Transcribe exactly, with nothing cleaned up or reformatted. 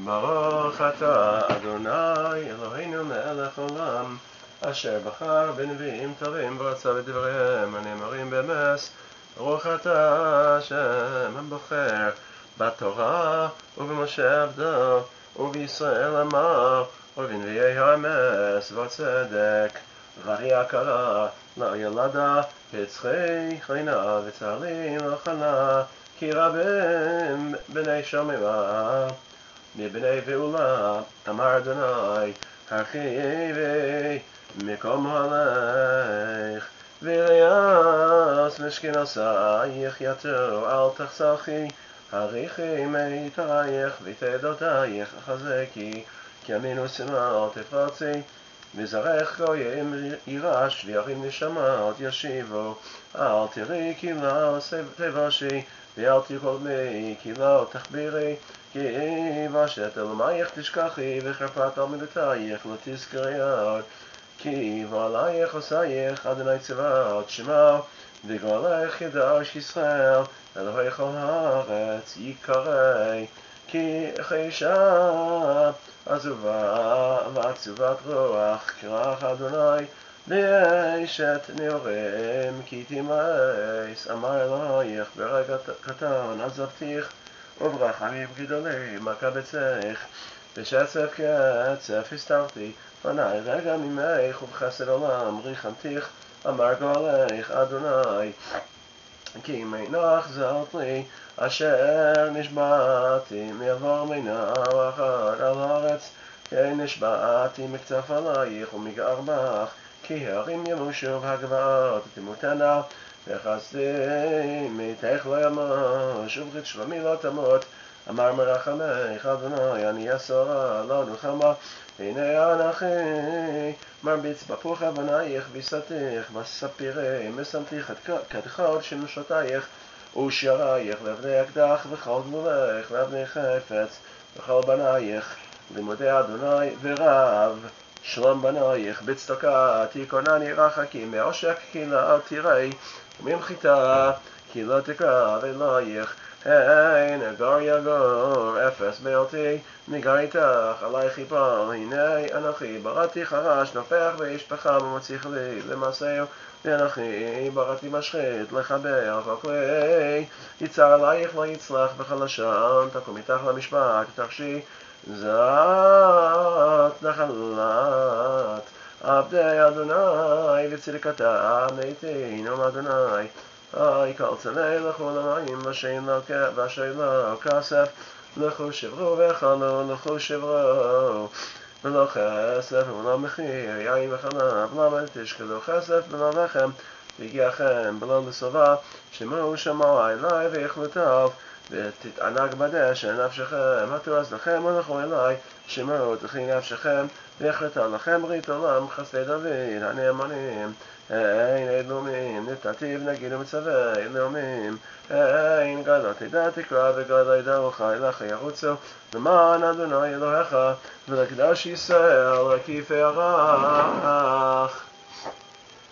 ברוך אתה אדוני אלוהינו מלך עולם, אשר בחר בנביאים טובים ורצה בדבריהם הנאמרים במס. ברוך אתה השם הבוחר בתורה ובמשה עבדו ובישראל עמו ובנביאי האמס והצדק. ואחי הקלה לא ילדה פצחי חיינה וצהלי לא חלה, כי רבים בני שוממה מבני גאולה. אמר אדוני הרחיבי מקום הלך ויריעס משכנותייך יתרו אל תחסכי, הריחי מיתרייך ותעדותייך חזקי, כי ימין ושמאל תפרצי. וזרעך גויים יירש וירים נשמות ישיבו. אל תראי כי לא תבושי ואל תקודמי כי לא תחבירי, כי בשת אלמייך תשכחי וחרפת על מידותייך לא תזכרי עוד. כי ועלייך עושייך אדוני צבאות שמו, וגואלך ידעש ישראל אלוהי כל הארץ יקרא. כי חישה עזובה ועצובת רוח כרך אדוני באשת נעורים כי תימאס. אמר אלוהיך ברגע קטן עזבתיך וברחמים גדולים אקבצך, בשצף קצף הסתרתי פני רגע ממך ובחסד עולם ריחמתיך. אמר גואלך אדוני כי מנח זרת לי אשר נשבעתי מעבר מנהר אחד על הארץ, כי נשבעתי מכתף עלייך ומגער בך, כי הרים ימושו והגבעות תמותנה, וחסדי מיתך לא ימוש ובrit שלומי לא תמות. אמר מרחמך אדוני אני אסורה לא נחמה, הנה אנכי מרביץ בפוך אבנייך ביסתך וספירי משמתיך כדחוד שמשותייך ושרייך לבני אקדח וכל גמולך לבני חפץ וכל בנייך לימודי אדוני ורב שלום בנייך. בצדקה תיכונני רחקים מעושק כי לא תיראי, וממחיתה כי לא תקרא אלוהיך. הן אגור יגור אפס בלתי מגר איתך עלייך יפול. הנה אנכי בראתי חרש נופח ואיש פחם ומציך לי למעשהו, ואנכי בראתי משחית לחבר כל כלי. יצר עלייך לא יצלח בכל לשון, תקום איתך למשפט ותחשי זאת נחלת עבדי אדוני וצדקתה מתינו אדוני. אי כל צלי לכו למים ואשר לא כסף לכו שברו וחלו לכו שברו ולא כסף ולא מחיר יין וחלב למה תשקלו כסף ולא לחם והגיעכם ולא לסובה. שמעו שמוע אלי ויחלטו ותתענג בדשא נפשכם התורס לכם ולכו אלי. שמעו תחי נפשכם ויחלטו לכם ברית עולם חסדי דוד הנאמנים. אין אלומים נתתיו נגיד ומצווה אלומים, אין גדול תדע תקרא וגדול ידעוך אליך ירוצו למען אדוני אלוהיך ולקדוש ישראל רק יפארך.